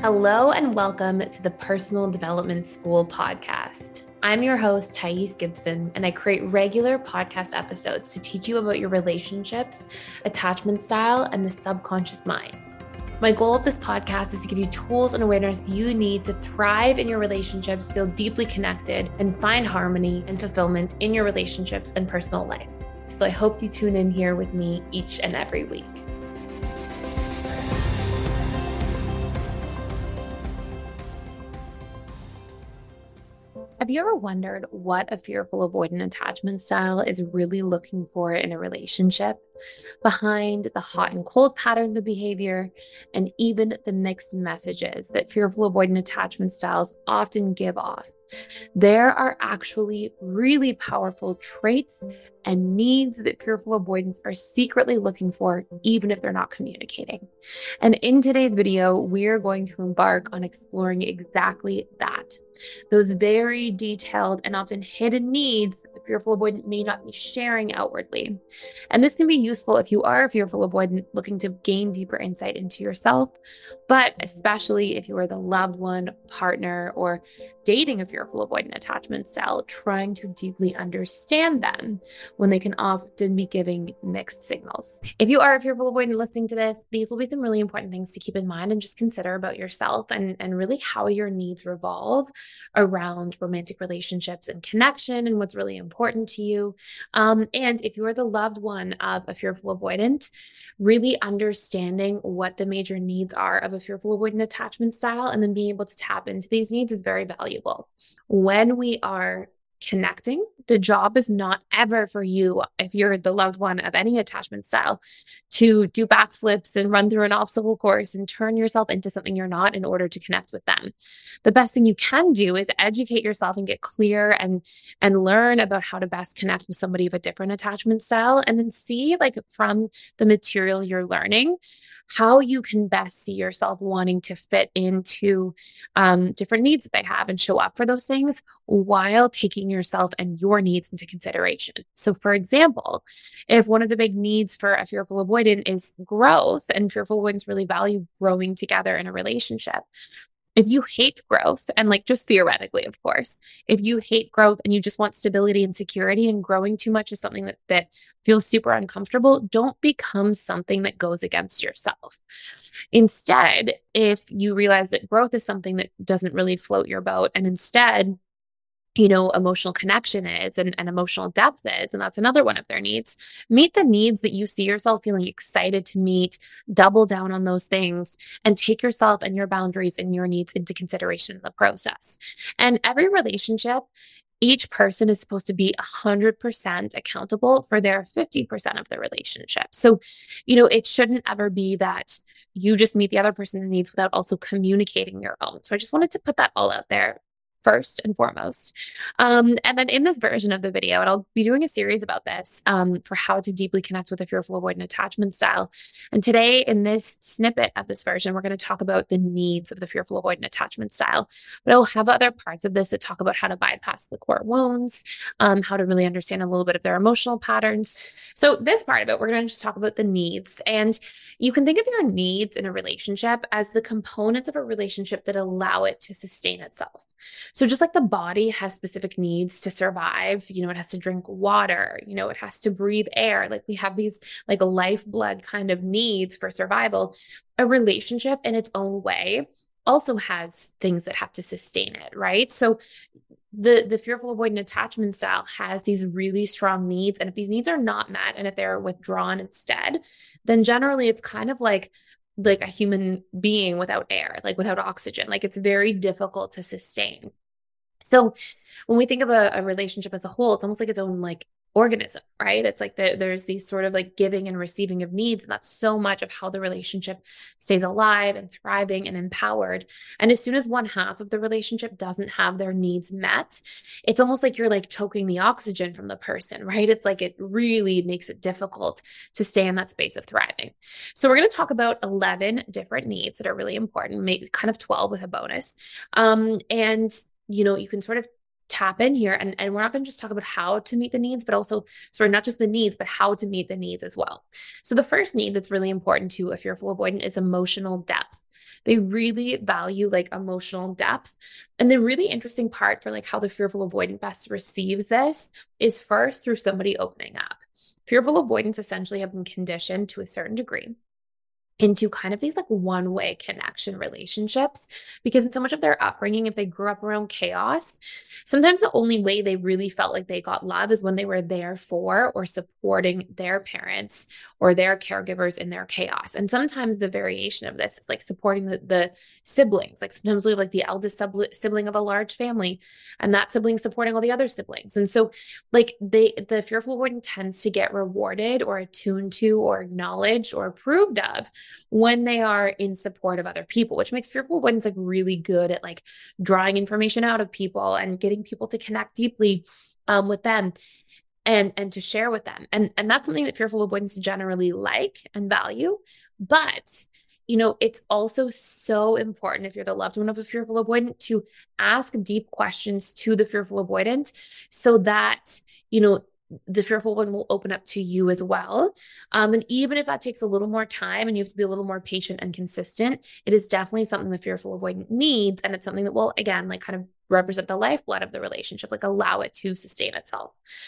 Hello and welcome to the Personal Development School podcast. I'm your host, Thais Gibson, and I create regular podcast episodes to teach you about your relationships, attachment style, and the subconscious mind. My goal of this podcast is to give you tools and awareness you need to thrive in your relationships, feel deeply connected, and find harmony and fulfillment in your relationships and personal life. So I hope you tune in here with me each and every week. Have you ever wondered what a fearful avoidant attachment style is really looking for in a relationship? Behind the hot and cold patterns of behavior and even the mixed messages that fearful avoidant attachment styles often give off, there are actually really powerful traits and needs that fearful avoidants are secretly looking for, even if they're not communicating. And in today's video, we're going to embark on exploring exactly that. Those very detailed and often hidden needs that the fearful avoidant may not be sharing outwardly. And this can be useful if you are a fearful avoidant looking to gain deeper insight into yourself, but especially if you are the loved one, partner, or dating a fearful avoidant attachment style, trying to deeply understand them when they can often be giving mixed signals. If you are a fearful avoidant listening to this, these will be some really important things to keep in mind and just consider about yourself and really how your needs revolve around romantic relationships and connection and what's really important to you. And if you are the loved one of a fearful avoidant, really understanding what the major needs are of a fearful avoidant attachment style and then being able to tap into these needs is very valuable. When we are connecting, the job is not ever for you, if you're the loved one of any attachment style, to do backflips and run through an obstacle course and turn yourself into something you're not in order to connect with them. The best thing you can do is educate yourself and get clear and learn about how to best connect with somebody of a different attachment style, and then see, like, from the material you're learning, how you can best see yourself wanting to fit into different needs that they have and show up for those things while taking yourself and your needs into consideration. So, for example, if one of the big needs for a fearful avoidant is growth, and fearful avoidants really value growing together in a relationship, if you hate growth, and like just theoretically, of course, if you hate growth and you just want stability and security, and growing too much is something that feels super uncomfortable, don't become something that goes against yourself. Instead, if you realize that growth is something that doesn't really float your boat, and instead, emotional connection is and emotional depth is, and that's another one of their needs. Meet the needs that you see yourself feeling excited to meet, double down on those things, and take yourself and your boundaries and your needs into consideration in the process. And every relationship, each person is supposed to be 100% accountable for their 50% of the relationship. So, it shouldn't ever be that you just meet the other person's needs without also communicating your own. So I just wanted to put that all out there first and foremost. And then in this version of the video, and I'll be doing a series about this for how to deeply connect with a fearful avoidant attachment style. And today, in this snippet of this version, we're going to talk about the needs of the fearful avoidant attachment style. But I will have other parts of this that talk about how to bypass the core wounds, how to really understand a little bit of their emotional patterns. So this part of it, we're going to just talk about the needs. And you can think of your needs in a relationship as the components of a relationship that allow it to sustain itself. So just like the body has specific needs to survive, it has to drink water, it has to breathe air. Like we have these like lifeblood kind of needs for survival. A relationship in its own way also has things that have to sustain it, right? So the fearful avoidant attachment style has these really strong needs. And if these needs are not met, and if they're withdrawn instead, then generally it's kind of like a human being without air, like without oxygen. Like it's very difficult to sustain. So when we think of a relationship as a whole, it's almost like its own like organism, right? It's like there's these sort of like giving and receiving of needs. And that's so much of how the relationship stays alive and thriving and empowered. And as soon as one half of the relationship doesn't have their needs met, it's almost like you're like choking the oxygen from the person, right? It's like it really makes it difficult to stay in that space of thriving. So we're going to talk about 11 different needs that are really important, maybe kind of 12 with a bonus. And you can sort of tap in here, and we're not going to just talk about how to meet the needs, but also not just the needs, but how to meet the needs as well. So the first need that's really important to a fearful avoidant is emotional depth. They really value like emotional depth. And the really interesting part for like how the fearful avoidant best receives this is first through somebody opening up. Fearful avoidants essentially have been conditioned to a certain degree into kind of these like one-way connection relationships, because in so much of their upbringing, if they grew up around chaos, sometimes the only way they really felt like they got love is when they were there for or supporting their parents or their caregivers in their chaos. And sometimes the variation of this is like supporting the siblings. Like sometimes we have like the eldest sibling of a large family, and that sibling supporting all the other siblings. And so like the fearful avoidant tends to get rewarded or attuned to or acknowledged or approved of when they are in support of other people, which makes fearful avoidance like really good at like drawing information out of people and getting people to connect deeply with them and to share with them. And that's something that fearful avoidance generally like and value. But it's also so important if you're the loved one of a fearful avoidant to ask deep questions to the fearful avoidant so that, the fearful one will open up to you as well. And even if that takes a little more time and you have to be a little more patient and consistent, it is definitely something the fearful avoidant needs. And it's something that will, again, like kind of represent the lifeblood of the relationship, like allow it to sustain itself.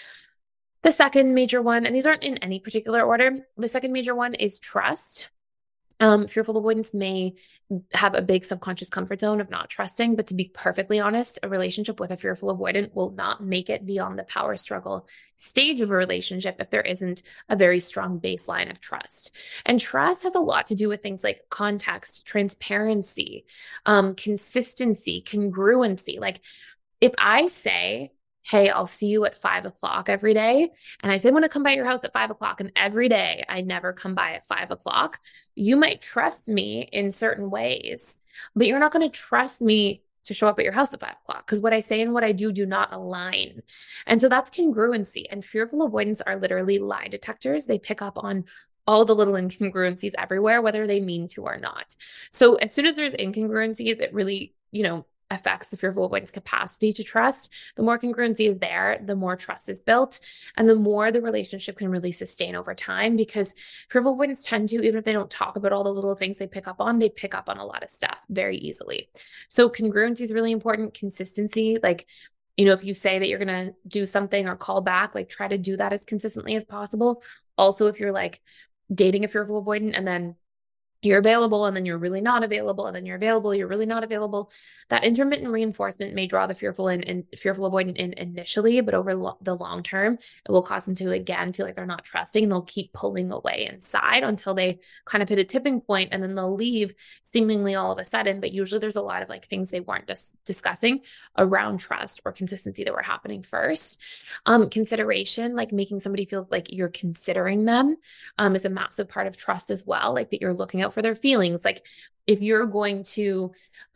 The second major one, and these aren't in any particular order, the second major one is trust. Fearful avoidance may have a big subconscious comfort zone of not trusting, but to be perfectly honest, a relationship with a fearful avoidant will not make it beyond the power struggle stage of a relationship if there isn't a very strong baseline of trust. And trust has a lot to do with things like context, transparency, consistency, congruency. Like if I say, hey, I'll see you at 5 o'clock every day. And I say, I'm going to come by your house at 5 o'clock. And every day I never come by at 5 o'clock. You might trust me in certain ways, but you're not going to trust me to show up at your house at 5 o'clock because what I say and what I do not align. And so that's congruency. And fearful avoidants are literally lie detectors. They pick up on all the little incongruencies everywhere, whether they mean to or not. So as soon as there's incongruencies, it really, affects the fearful avoidance capacity to trust. The more congruency is there, the more trust is built, and the more the relationship can really sustain over time, because fearful avoidance tend to, even if they don't talk about all the little things they pick up on, they pick up on a lot of stuff very easily. So congruency is really important. Consistency, like, if you say that you're going to do something or call back, like try to do that as consistently as possible. Also, if you're like dating a fearful avoidant and then you're available and then you're really not available and then you're available, you're really not available, that intermittent reinforcement may draw the fearful and fearful avoidant in initially, but over the long term, it will cause them to again feel like they're not trusting. They'll keep pulling away inside until they kind of hit a tipping point, and then they'll leave seemingly all of a sudden. But usually there's a lot of like things they weren't just discussing around trust or consistency that were happening first. Consideration, like making somebody feel like you're considering them, is a massive part of trust as well. Like that you're looking out for their feelings. Like if you're going to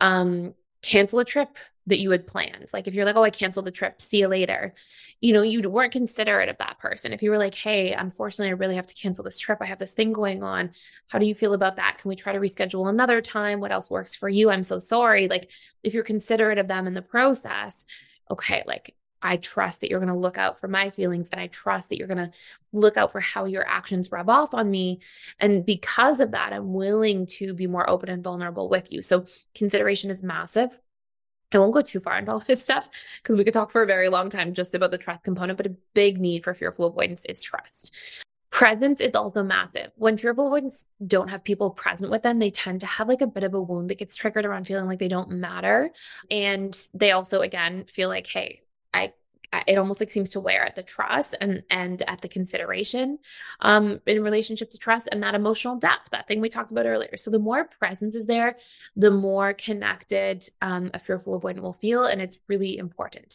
cancel a trip that you had planned, like if you're like, oh, I canceled the trip, see you later, you weren't considerate of that person. If you were like, hey, unfortunately, I really have to cancel this trip. I have this thing going on. How do you feel about that? Can we try to reschedule another time? What else works for you? I'm so sorry. Like if you're considerate of them in the process, okay, like I trust that you're going to look out for my feelings, and I trust that you're going to look out for how your actions rub off on me. And because of that, I'm willing to be more open and vulnerable with you. So consideration is massive. I won't go too far into all this stuff because we could talk for a very long time just about the trust component, but a big need for fearful avoidance is trust. Presence is also massive. When fearful avoidants don't have people present with them, they tend to have like a bit of a wound that gets triggered around feeling like they don't matter. And they also, again, feel like, hey, it almost like seems to wear at the trust and at the consideration in relationship to trust and that emotional depth, that thing we talked about earlier. So the more presence is there, the more connected a fearful avoidant will feel, and it's really important.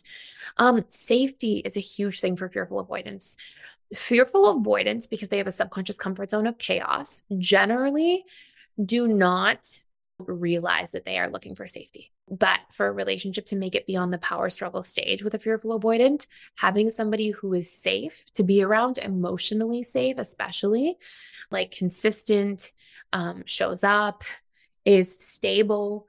Safety is a huge thing for fearful avoidance. Fearful avoidance, because they have a subconscious comfort zone of chaos, generally do not realize that they are looking for safety. But for a relationship to make it beyond the power struggle stage with a fearful avoidant, having somebody who is safe to be around, emotionally safe, especially like consistent, shows up, is stable,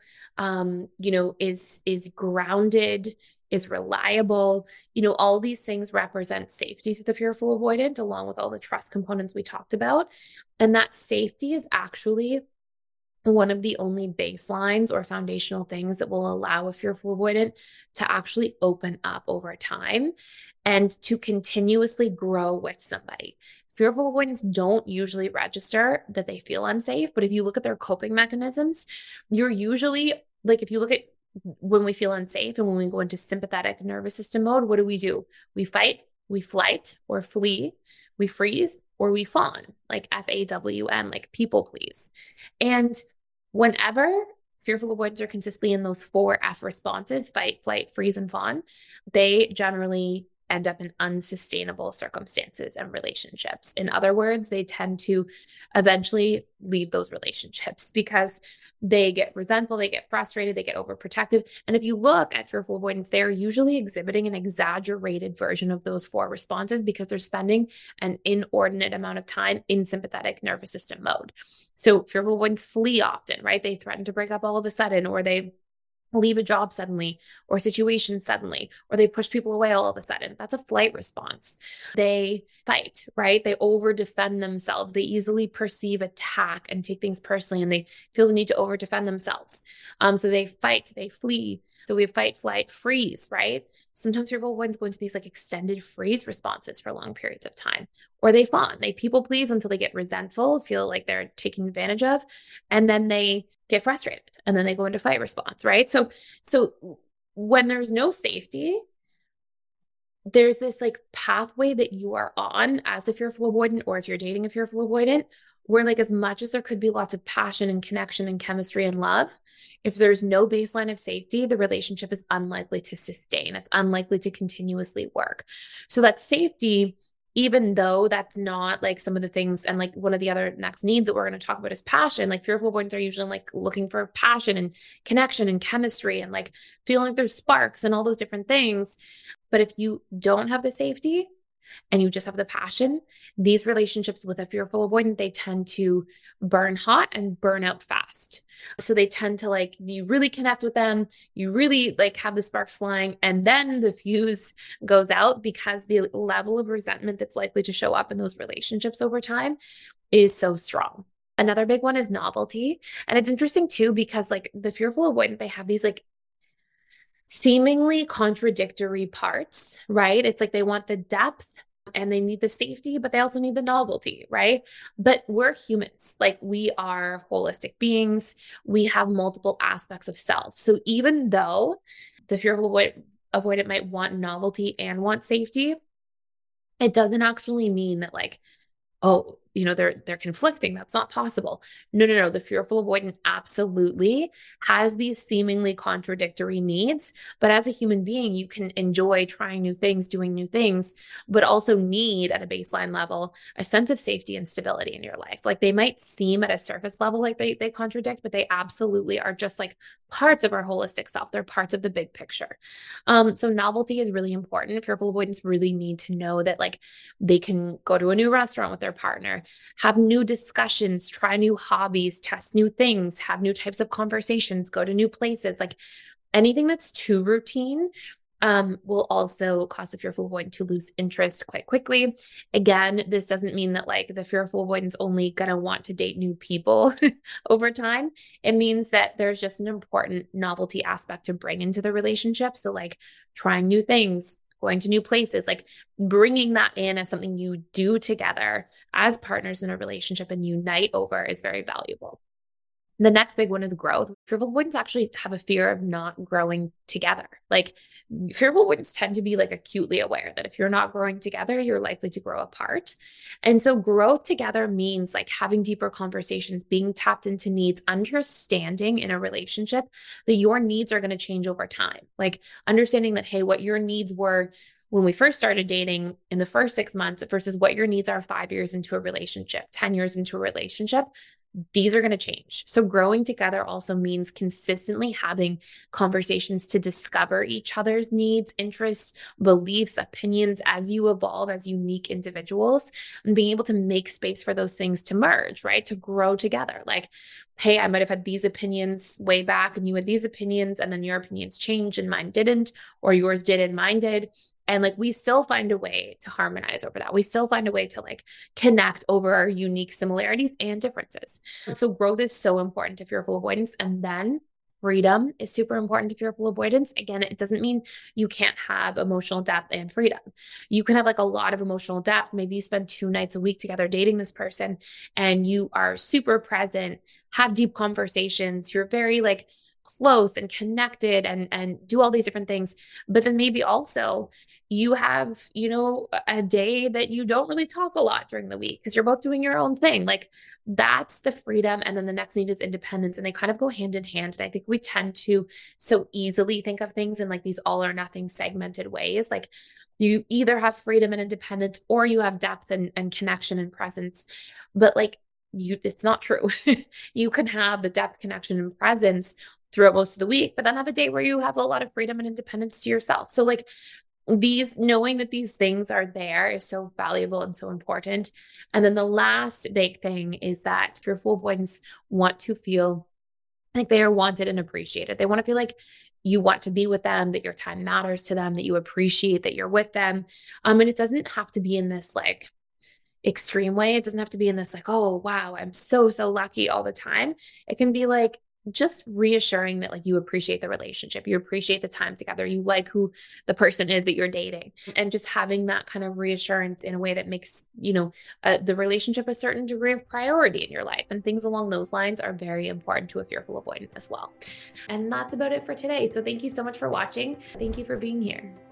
is grounded, is reliable, all these things represent safety to the fearful avoidant, along with all the trust components we talked about. And that safety is actually one of the only baselines or foundational things that will allow a fearful avoidant to actually open up over time and to continuously grow with somebody. Fearful avoidants don't usually register that they feel unsafe, but if you look at their coping mechanisms, you're usually like, if you look at when we feel unsafe and when we go into sympathetic nervous system mode, what do? We fight, we flight or flee, we freeze, or we fawn, like FAWN, like people please. And whenever fearful avoidants are consistently in those 4F responses, fight, flight, freeze, and fawn, they generally end up in unsustainable circumstances and relationships. In other words, they tend to eventually leave those relationships because they get resentful, they get frustrated, they get overprotective. And if you look at fearful avoidance, they're usually exhibiting an exaggerated version of those 4 responses because they're spending an inordinate amount of time in sympathetic nervous system mode. So fearful avoidance flee often, right? They threaten to break up all of a sudden, or they leave a job suddenly, or situation suddenly, or they push people away all of a sudden. That's a flight response. They fight, right? They over defend themselves. They easily perceive attack and take things personally, and they feel the need to over defend themselves. So they fight, they flee. So we have fight, flight, freeze, right? Sometimes fearful avoidants go into these like extended freeze responses for long periods of time, or they fawn. They people please until they get resentful, feel like they're taken advantage of, and then they get frustrated, and then they go into fight response, right? So when there's no safety, there's this like pathway that you are on as a fearful avoidant, or if you're dating a fearful avoidant, where like as much as there could be lots of passion and connection and chemistry and love, if there's no baseline of safety, the relationship is unlikely to sustain. It's unlikely to continuously work. So that safety, even though that's not like some of the things, and like one of the other next needs that we're going to talk about is passion. Like fearful avoidants are usually like looking for passion and connection and chemistry and like feeling like there's sparks and all those different things. But if you don't have the safety and you just have the passion, these relationships with a fearful avoidant, they tend to burn hot and burn out fast. So they tend to like, you really connect with them, you really like have the sparks flying, and then the fuse goes out because the level of resentment that's likely to show up in those relationships over time is so strong. Another big one is novelty. And it's interesting too, because like the fearful avoidant, they have these like seemingly contradictory parts, right? It's like they want the depth and they need the safety, but they also need the novelty, right? But we're humans, like we are holistic beings. We have multiple aspects of self. So even though the fearful avoidant might want novelty and want safety, it doesn't actually mean that like, oh, they're conflicting. That's not possible. No. The fearful avoidant absolutely has these seemingly contradictory needs. But as a human being, you can enjoy trying new things, doing new things, but also need at a baseline level a sense of safety and stability in your life. Like they might seem at a surface level like they contradict, but they absolutely are just like parts of our holistic self. They're parts of the big picture. So novelty is really important. Fearful avoidants really need to know that like they can go to a new restaurant with their partner, have new discussions, try new hobbies, test new things, have new types of conversations, go to new places. Like anything that's too routine will also cause the fearful avoidant to lose interest quite quickly. Again, this doesn't mean that like the fearful avoidant's only going to want to date new people over time. It means that there's just an important novelty aspect to bring into the relationship. So like trying new things, going to new places, like bringing that in as something you do together as partners in a relationship and unite over is very valuable. The next big one is growth. Fearful avoidants actually have a fear of not growing together. Like fearful avoidants tend to be like acutely aware that if you're not growing together, you're likely to grow apart. And so growth together means like having deeper conversations, being tapped into needs, understanding in a relationship that your needs are going to change over time. Like understanding that, hey, what your needs were when we first started dating in the first 6 months versus what your needs are 5 years into a relationship, 10 years into a relationship, these are going to change. So growing together also means consistently having conversations to discover each other's needs, interests, beliefs, opinions as you evolve as unique individuals, and being able to make space for those things to merge, right? To grow together. Like, hey, I might have had these opinions way back and you had these opinions, and then your opinions changed and mine didn't, or yours did and mine did. And like we still find a way to harmonize over that. We still find a way to like connect over our unique similarities and differences. So growth is so important to fearful avoidance. And then freedom is super important to fearful avoidance. Again, it doesn't mean you can't have emotional depth and freedom. You can have like a lot of emotional depth. Maybe you spend 2 nights a week together dating this person and you are super present, have deep conversations. You're very like close and connected and do all these different things. But then maybe also you have, a day that you don't really talk a lot during the week because you're both doing your own thing. Like that's the freedom. And then the next need is independence. And they kind of go hand in hand. And I think we tend to so easily think of things in like these all or nothing segmented ways. Like you either have freedom and independence or you have depth and connection and presence. But like it's not true. You can have the depth, connection, and presence throughout most of the week, but then have a day where you have a lot of freedom and independence to yourself. So like knowing that these things are there is so valuable and so important. And then the last big thing is that fearful avoidance want to feel like they are wanted and appreciated. They want to feel like you want to be with them, that your time matters to them, that you appreciate that you're with them. And it doesn't have to be in this like extreme way. It doesn't have to be in this like, oh, wow, I'm so, so lucky all the time. It can be like just reassuring that like you appreciate the relationship, you appreciate the time together, you like who the person is that you're dating, and just having that kind of reassurance in a way that makes, the relationship a certain degree of priority in your life. And things along those lines are very important to a fearful avoidant as well. And that's about it for today. So thank you so much for watching. Thank you for being here.